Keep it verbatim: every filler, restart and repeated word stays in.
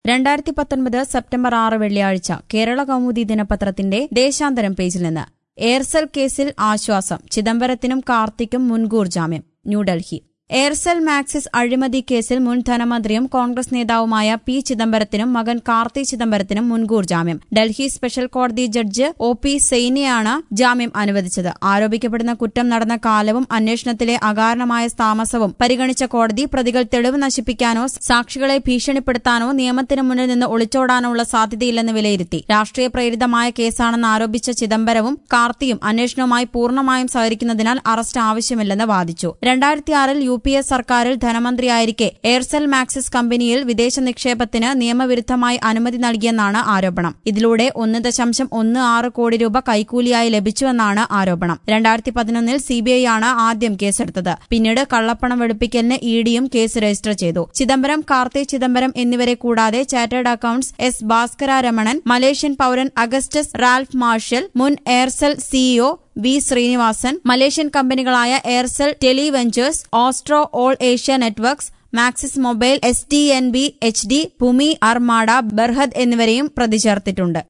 രണ്ടായിരത്തി പത്തൊൻപത് സെപ്റ്റംബർ ആറ് വെള്ളിയാഴ്ച കേരള കൗമുദി ദിനപത്രത്തിന്റെ ദേശാന്തരം പേജിൽ നിന്ന് എയർസെൽ കേസിൽ ആശ്വാസം, ചിദംബരത്തിനും കാർത്തിക്കും മുൻകൂർ ജാമ്യം. ന്യൂഡൽഹി. എയർസെൽ മാക്സിസ് അഴിമതി കേസിൽ മുൻ ധനമന്ത്രിയും കോൺഗ്രസ് നേതാവുമായ പി ചിദംബരത്തിനും മകൻ കാർത്തി ചിദംബരത്തിനും മുൻകൂർ ജാമ്യം. ഡൽഹി സ്പെഷ്യൽ കോടതി ജഡ്ജ് ഒ പി സെയ്നിയാണ് ജാമ്യം അനുവദിച്ചത്. ആരോപിക്കപ്പെടുന്ന കുറ്റം നടന്ന കാലവും അന്വേഷണത്തിലെ അകാരണമായ താമസവും പരിഗണിച്ച കോടതി പ്രതികൾ തെളിവ് നശിപ്പിക്കാനോ സാക്ഷികളെ ഭീഷണിപ്പെടുത്താനോ നിയമത്തിന് മുന്നിൽ നിന്ന് ഒളിച്ചോടാനോ ഉള്ള സാധ്യതയില്ലെന്ന് വിലയിരുത്തി. രാഷ്ട്രീയ പ്രേരിതമായ കേസാണെന്ന് ആരോപിച്ച ചിദംബരവും കാർത്തിയും അന്വേഷണവുമായി പൂർണ്ണമായും സഹകരിക്കുന്നതിനാൽ അറസ്റ്റ് ആവശ്യമില്ലെന്ന് വാദിച്ചു. രണ്ടായിരത്തി ആറിൽ യു പി എസ് സർക്കാരിൽ ധനമന്ത്രിയായിരിക്കെ എയർസെൽ മാക്സിസ് കമ്പനിയിൽ വിദേശ നിക്ഷേപത്തിന് നിയമവിരുദ്ധമായി അനുമതി നൽകിയെന്നാണ് ആരോപണം. ഇതിലൂടെ ഒന്ന് ദശാംശം ഒന്ന് ആറ് കോടി രൂപ കൈക്കൂലിയായി ലഭിച്ചുവെന്നാണ് ആരോപണം. രണ്ടായിരത്തി പതിനൊന്നിൽ സിബിഐ ആണ് ആദ്യം കേസെടുത്തത്. പിന്നീട് കള്ളപ്പണം വെളുപ്പിക്കലിന് ഇ ഡിയും കേസ് രജിസ്റ്റർ ചെയ്തു. ചിദംബരം, കാർത്തി ചിദംബരം എന്നിവരെ കൂടാതെ chartered accounts S Bhaskara Ramanan, Malaysian പൌരൻ അഗസ്റ്റസ് റാൽഫ് മാർഷൽ, മുൻ എയർസെൽ സിഇഒ വി ശ്രീനിവാസൻ, മലേഷ്യൻ കമ്പനികളായ Aircel Televentures, Astro All Asia Networks, Maxis Mobile, S T N B H D, Bumi Armada, Berhad എന്നിവരെയും പ്രതി ചേർത്തിട്ടുണ്ട്.